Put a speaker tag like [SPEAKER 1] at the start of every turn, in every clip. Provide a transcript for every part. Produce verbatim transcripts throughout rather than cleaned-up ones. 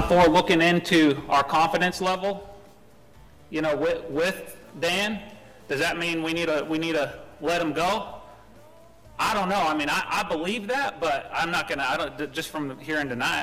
[SPEAKER 1] for looking into our confidence level, you know, with, with Dan. Does that mean we need to, we need to let him go? I don't know. I mean, I, I believe that, but I'm not going to, I don't, just from hearing tonight,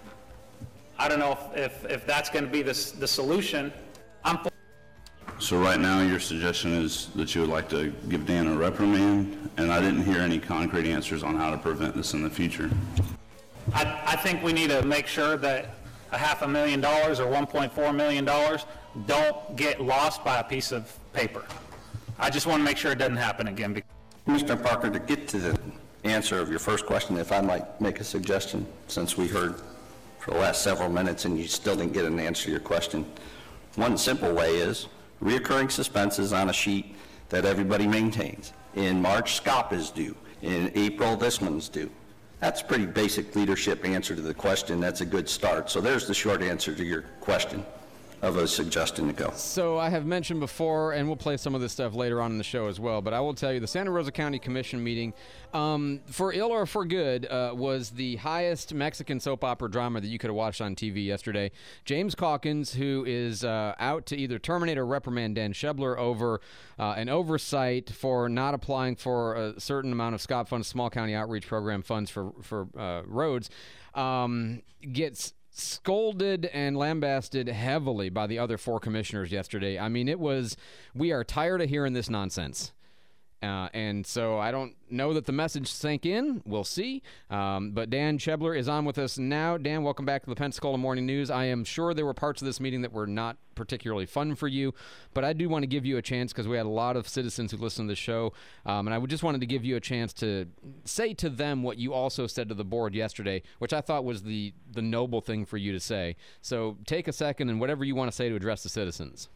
[SPEAKER 1] I don't know if, if, if that's going to be the, the solution. I'm for-
[SPEAKER 2] So right now your suggestion is that you would like to give Dan a reprimand, and I didn't hear any concrete answers on how to prevent this in the future.
[SPEAKER 1] I, I think we need to make sure that a half a million dollars or one point four million dollars don't get lost by a piece of paper. I just want to make sure it doesn't happen again.
[SPEAKER 3] Commissioner Parker, to get to the answer of your first question, if I might make a suggestion, since we heard for the last several minutes and you still didn't get an answer to your question. One simple way is reoccurring suspenses on a sheet that everybody maintains. In March, S C O P is due. In April, this one's due. That's a pretty basic leadership answer to the question. That's a good start. So there's the short answer to your question of a suggestion to go.
[SPEAKER 4] So I have mentioned before, and we'll play some of this stuff later on in the show as well, but I will tell you the Santa Rosa County Commission meeting, um, for ill or for good, uh, was the highest Mexican soap opera drama that you could have watched on T V yesterday. James Calkins, who is uh, out to either terminate or reprimand Dan Shebler over uh, an oversight for not applying for a certain amount of S C O P funds, Small County Outreach Program funds for, for uh, roads, um, gets scolded and lambasted heavily by the other four commissioners yesterday. I mean, it was, we are tired of hearing this nonsense. Uh, and so I don't know that the message sank in. We'll see. Um, but Dan Shebler is on with us now. Dan, welcome back to the Pensacola Morning News. I am sure there were parts of this meeting that were not particularly fun for you, but I do want to give you a chance because we had a lot of citizens who listened to the show, um, and I just wanted to give you a chance to say to them what you also said to the board yesterday, which I thought was the, the noble thing for you to say. So take a second and whatever you want to say to address the citizens.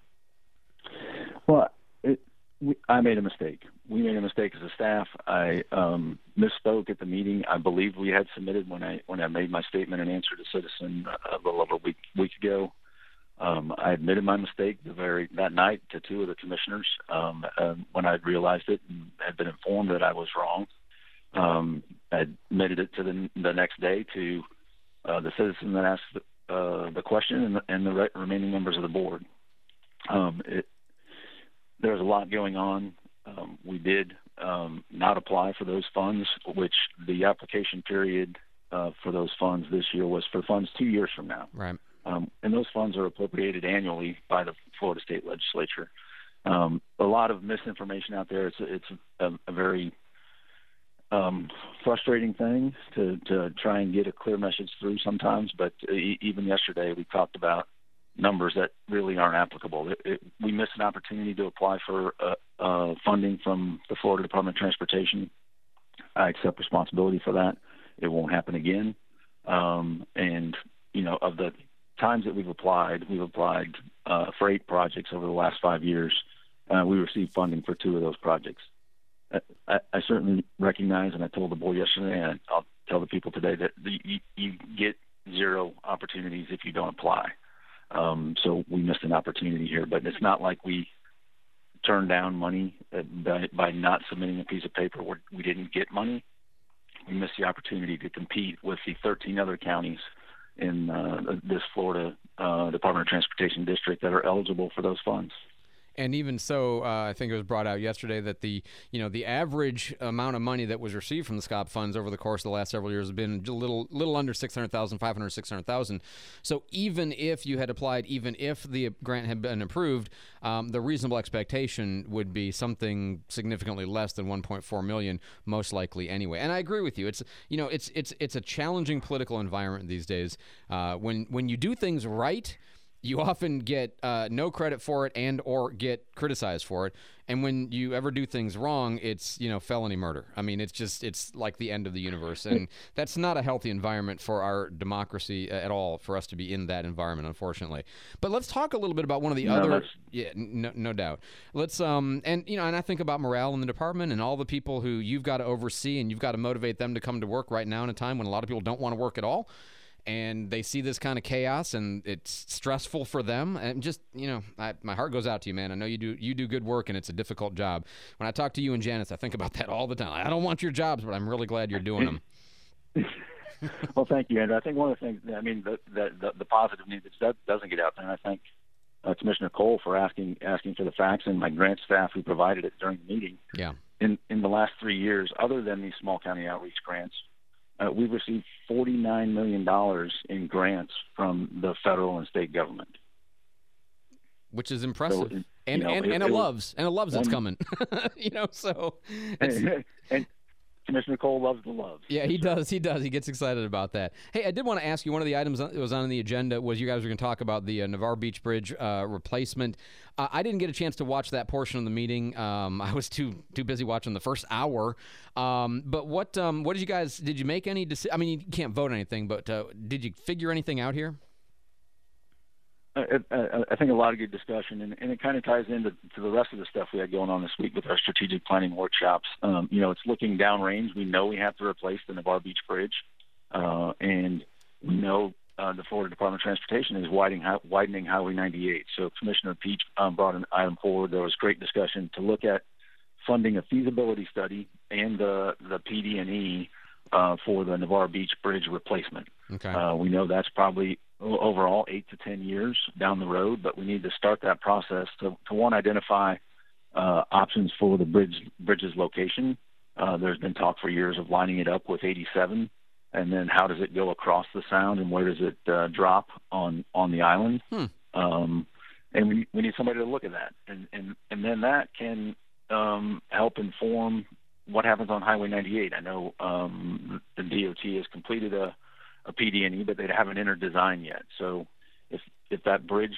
[SPEAKER 5] Well, it, we, I made a mistake. We made a mistake as a staff. I um, misspoke at the meeting. I believe we had submitted when I when I made my statement and answer to citizen a little over a week week ago. Um, I admitted my mistake the very that night to two of the commissioners um, uh, when I realized it and had been informed that I was wrong. Um, I admitted it to the, the next day to uh, the citizen that asked the, uh, the question and the, and the re- remaining members of the board. Um, it, there was a lot going on. Um, we did um, not apply for those funds, which the application period uh, for those funds this year was for funds two years from now.
[SPEAKER 4] Right.
[SPEAKER 5] Um, and those funds are appropriated annually by the Florida State Legislature. Um, a lot of misinformation out there. It's a, it's a, a very um, frustrating thing to, to try and get a clear message through sometimes. But e- even yesterday, we talked about numbers that really aren't applicable. It, it, we missed an opportunity to apply for uh, uh, funding from the Florida Department of Transportation. I accept responsibility for that. It won't happen again. Um, and, you know, of the times that we've applied, we've applied uh, for eight projects over the last five years. Uh, we received funding for two of those projects. I, I certainly recognize, and I told the board yesterday, and I'll tell the people today, that the, you, you get zero opportunities if you don't apply. Um, so we missed an opportunity here, but it's not like we turned down money by, by not submitting a piece of paper where we didn't get money. We missed the opportunity to compete with the thirteen other counties in uh, this Florida uh, Department of Transportation district that are eligible for those funds.
[SPEAKER 4] And even so, uh, I think it was brought out yesterday that the you know the average amount of money that was received from the S C O P funds over the course of the last several years has been a little little under six hundred thousand dollars, five hundred thousand dollars, six hundred thousand dollars. So even if you had applied, even if the grant had been approved, um, the reasonable expectation would be something significantly less than one point four million dollars, most likely anyway. And I agree with you. It's you know it's it's it's a challenging political environment these days. Uh, when when you do things right, you often get uh, no credit for it and or get criticized for it. And when you ever do things wrong, it's, you know, felony murder. I mean, it's just, it's like the end of the universe. And that's not a healthy environment for our democracy at all, for us to be in that environment, unfortunately. But let's talk a little bit about one of the no, other, yeah, no, no doubt. Let's, um, and, you know, and I think about morale in the department and all the people who you've got to oversee and you've got to motivate them to come to work right now in a time when a lot of people don't want to work at all. And they see this kind of chaos, and it's stressful for them. And just, you know, I, my heart goes out to you, man. I know you do you do good work, and it's a difficult job. When I talk to you and Janice, I think about that all the time. I don't want your jobs, but I'm really glad you're doing them.
[SPEAKER 5] Well, thank you, Andrew. I think one of the things, I mean, the the, the, the positive news that doesn't get out there, and I thank uh, Commissioner Cole for asking asking for the facts, and my grant staff who provided it during the meeting.
[SPEAKER 4] Yeah.
[SPEAKER 5] In in the last three years, other than these small county outreach grants, uh, we've received forty-nine million dollars in grants from the federal and state government.
[SPEAKER 4] Which is impressive.
[SPEAKER 5] So,
[SPEAKER 4] and,
[SPEAKER 5] you know,
[SPEAKER 4] and,
[SPEAKER 5] it-
[SPEAKER 4] and it,
[SPEAKER 5] it was
[SPEAKER 4] loves. And it loves it's
[SPEAKER 5] one-
[SPEAKER 4] coming. you know, so it's,
[SPEAKER 5] And, and Commissioner Cole loves the loves.
[SPEAKER 4] yeah, he does. He does. He gets excited about that. Hey, I did want to ask you, one of the items that was on the agenda was you guys were going to talk about the uh, Navarre Beach Bridge uh, replacement. Uh, I didn't get a chance to watch that portion of the meeting. Um, I was too too busy watching the first hour. Um, but what um, what did you guys, did you make any decisions? I mean, you can't vote on anything, but uh, did you figure anything out here?
[SPEAKER 5] I, I, I think a lot of good discussion, and, and it kind of ties into to the rest of the stuff we had going on this week with our strategic planning workshops. Um, you know, it's looking downrange. We know we have to replace the Navarre Beach Bridge, uh, and we know uh, the Florida Department of Transportation is widening, widening Highway ninety-eight. So Commissioner Peach um, brought an item forward. There was great discussion to look at funding a feasibility study and the the P D and E uh, for the Navarre Beach Bridge replacement.
[SPEAKER 4] Okay.
[SPEAKER 5] Uh, we know that's probably overall eight to ten years down the road, but we need to start that process to, to one, identify uh, options for the bridge bridge's location. Uh, there's been talk for years of lining it up with eighty-seven, and then how does it go across the sound, and where does it uh, drop on on the island?
[SPEAKER 4] Hmm.
[SPEAKER 5] Um, and we we need somebody to look at that, and and and then that can um, help inform what happens on Highway ninety-eight. I know um, the D O T has completed a a P D and E, but they haven't entered design yet. So if if that bridge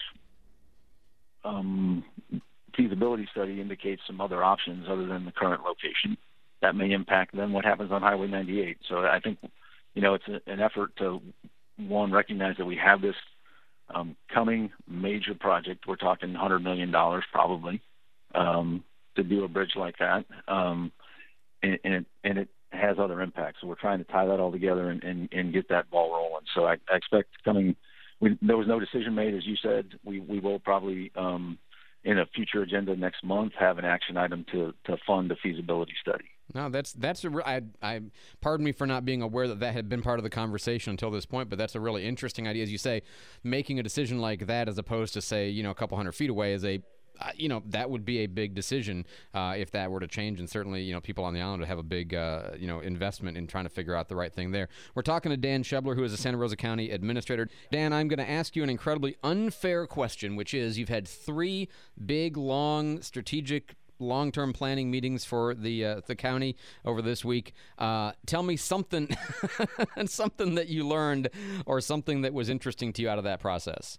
[SPEAKER 5] um, feasibility study indicates some other options other than the current location, that may impact then what happens on Highway ninety-eight. So I think, you know, it's a, an effort to, one, recognize that we have this um, coming major project. We're talking one hundred million dollars probably um, to do a bridge like that. Um, and, and it, and it has other impacts. So we're trying to tie that all together and, and, and get that ball rolling. So I, I expect coming, we, there was no decision made, as you said. We, we will probably, um, in a future agenda next month, have an action item to, to fund a feasibility study.
[SPEAKER 4] No, that's that's a re- I, I pardon me for not being aware that that had been part of the conversation until this point, but that's a really interesting idea. As you say, making a decision like that as opposed to, say, you know, a couple hundred feet away is a Uh, you know, that would be a big decision uh, if that were to change, and certainly, you know, people on the island would have a big, uh, you know, investment in trying to figure out the right thing there. We're talking to Dan Shebler, who is a Santa Rosa County administrator. Dan, I'm going to ask you an incredibly unfair question, which is, you've had three big, long, strategic, long-term planning meetings for the uh, the county over this week. Uh, tell me something, something that you learned, or something that was interesting to you out of that process.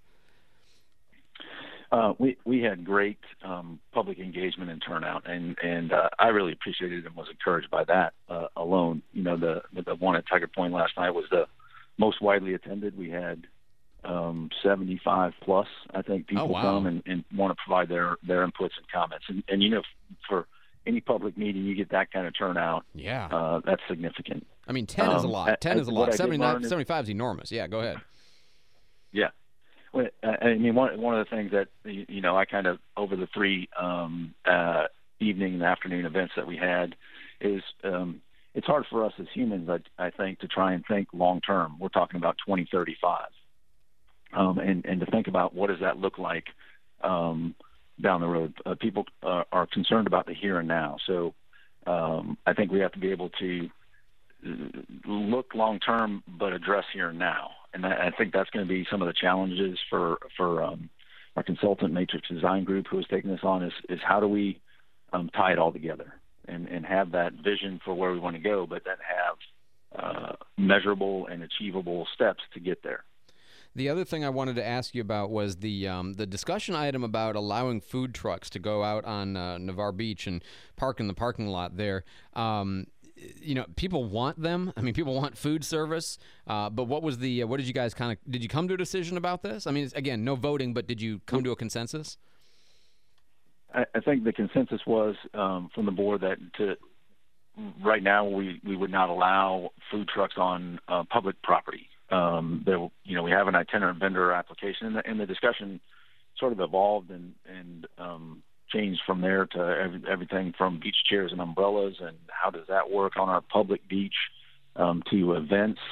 [SPEAKER 5] Uh, we we had great um, public engagement and turnout, and and uh, I really appreciated and was encouraged by that uh, alone. You know, the the one at Tiger Point last night was the most widely attended. We had um, seventy-five plus, I think, people
[SPEAKER 4] oh, wow.
[SPEAKER 5] come and, and want to provide their their inputs and comments. And and you know, for any public meeting, you get that kind of turnout.
[SPEAKER 4] Yeah,
[SPEAKER 5] uh, that's significant.
[SPEAKER 4] I mean, ten um, is a lot. ten
[SPEAKER 5] I,
[SPEAKER 4] is a lot. seventy-nine,
[SPEAKER 5] is,
[SPEAKER 4] seventy-five is enormous. Yeah, go ahead.
[SPEAKER 5] Yeah. I mean, one one of the things that, you know, I kind of, over the three um, uh, evening and afternoon events that we had, is um, it's hard for us as humans, I, I think, to try and think long term. We're talking about twenty thirty-five, um, and and to think about what does that look like um, down the road. Uh, people uh, are concerned about the here and now, so um, I think we have to be able to look long term, but address here and now. And I think that's going to be some of the challenges for for um, our consultant Matrix Design Group, who is taking this on, is, is how do we um, tie it all together and, and have that vision for where we want to go, but then have uh, measurable and achievable steps to get there.
[SPEAKER 4] The other thing I wanted to ask you about was the um, the discussion item about allowing food trucks to go out on uh, Navarre Beach and park in the parking lot there. Um, you know, people want them. I mean, people want food service. Uh, but what was the, uh, what did you guys kind of, did you come to a decision about this? I mean, again, no voting, but did you come to a consensus?
[SPEAKER 5] I, I think the consensus was um, from the board that to, right now we, we would not allow food trucks on uh, public property. Um, there, you know, we have an itinerant vendor application, and the, and the discussion sort of evolved and, and um, changed from there to every, everything from beach chairs and umbrellas, and how does that work on our public beach, um, to events,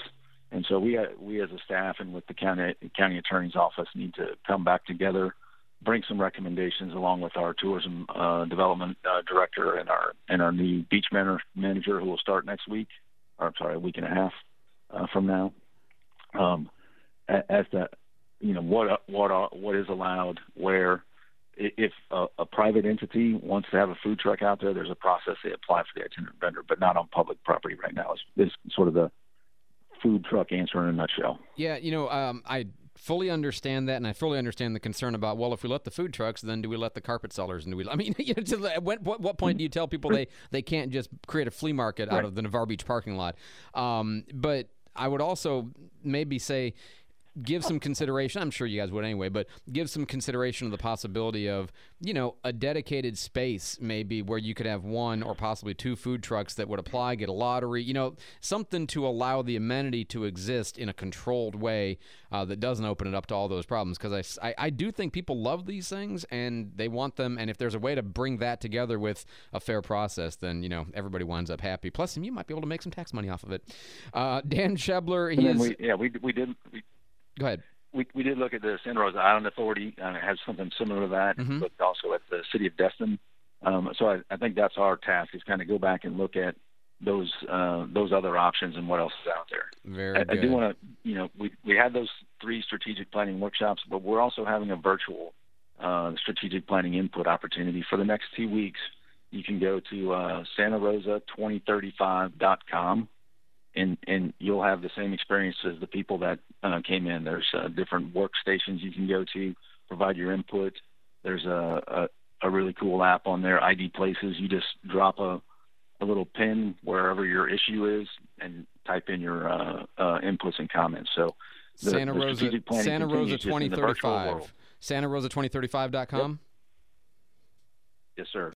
[SPEAKER 5] And so we, uh, we as a staff and with the county county attorney's office need to come back together, bring some recommendations along with our tourism uh, development uh, director and our and our new beach man- manager who will start next week, or I'm sorry, a week and a half uh, from now, um, as to you know what what are, what is allowed, where. If a, a private entity wants to have a food truck out there, there's a process they apply for the itinerant vendor, but not on public property right now. Is is sort of the food truck answer in a nutshell.
[SPEAKER 4] Yeah, you know, um, I fully understand that, and I fully understand the concern about, well, if we let the food trucks, then do we let the carpet sellers? And do we? I mean, you know, to, at what, what point do you tell people they, they can't just create a flea market out
[SPEAKER 5] Right.
[SPEAKER 4] of the Navarre Beach parking lot? Um, but I would also maybe say, give some consideration. I'm sure you guys would anyway, but give some consideration of the possibility of, you know, a dedicated space maybe where you could have one or possibly two food trucks that would apply, get a lottery, you know, something to allow the amenity to exist in a controlled way uh, that doesn't open it up to all those problems. Because I, I, I do think people love these things and they want them. And if there's a way to bring that together with a fair process, then, you know, everybody winds up happy. Plus, you might be able to make some tax money off of it. Uh, Dan Shebler, he
[SPEAKER 5] And then
[SPEAKER 4] is...
[SPEAKER 5] we, yeah, we we did. We,
[SPEAKER 4] Go ahead.
[SPEAKER 5] We, we did look at the Santa Rosa Island Authority, and it has something similar to that,
[SPEAKER 4] Mm-hmm.
[SPEAKER 5] but also at the City of Destin. Um, so I, I think that's our task, is kind of go back and look at those uh, those other options and what else is out there.
[SPEAKER 4] Very
[SPEAKER 5] I,
[SPEAKER 4] good.
[SPEAKER 5] I do want to, you know, we we had those three strategic planning workshops, but we're also having a virtual uh, strategic planning input opportunity for the next two weeks. You can go to uh, Santa Rosa twenty thirty-five dot com. And and you'll have the same experience as the people that uh, came in. There's uh, different workstations you can go to, provide your input. There's a, a, a really cool app on there, I D Places. You just drop a, a little pin wherever your issue is and type in your uh, uh, inputs and comments. So the,
[SPEAKER 4] Santa
[SPEAKER 5] the
[SPEAKER 4] Rosa,
[SPEAKER 5] strategic planning
[SPEAKER 4] Santa Rosa
[SPEAKER 5] continues just in
[SPEAKER 4] twenty
[SPEAKER 5] the virtual
[SPEAKER 4] thirty-five.
[SPEAKER 5] world.
[SPEAKER 4] Santa Rosa twenty thirty-five dot com?
[SPEAKER 5] Yes, sir.